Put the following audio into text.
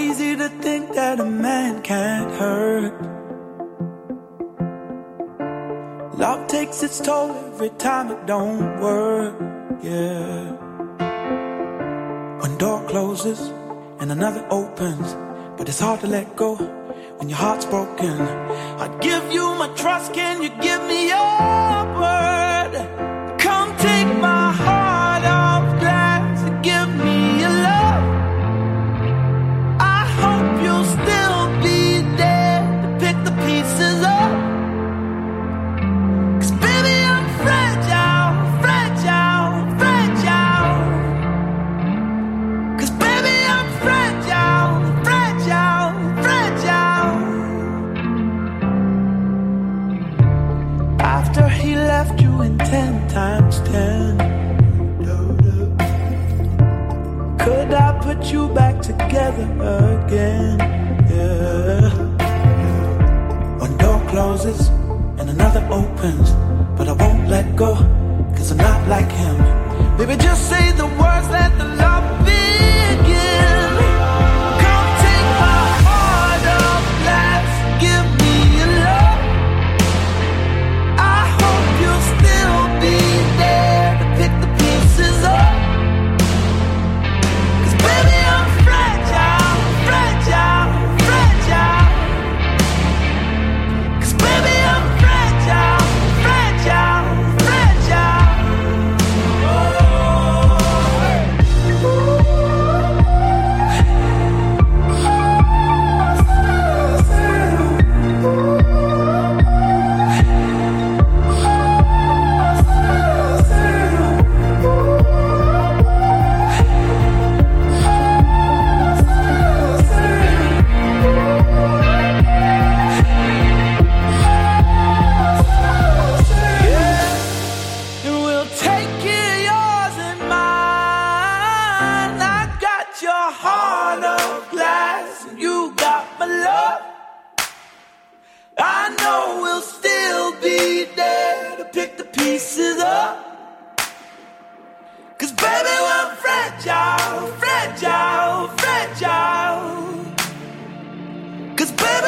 easy to think that a man can't hurt. Love takes its toll every time it don't work, yeah. One door closes and another opens, but it's hard to let go when your heart's broken. I'd give you my trust, can you give me your word? Come take my heart off glass and give me your love. I hope you'll still be there to pick the pieces up. 'Cause baby, I'm fragile, fragile, fragile. 'Cause baby, I'm fragile, fragile, fragile. After he left you in 10 times 10, could I put you back together again? Yeah. One door closes and another opens, but I won't let go, 'cause I'm not like him. Baby, just say the words, let the love begin. Come take my heart of glass, give me your love. I hope you'll still be there to pick the pieces up. 'Cause baby, I'm fragile, fragile, fragile. 'Cause baby, I'm fragile, fragile, fragile. And we'll take it, yours and mine. I got your heart of glass, and you got my love. I know we'll still be there to pick the pieces up. 'Cause baby, we're fragile, fragile, fragile. 'Cause baby,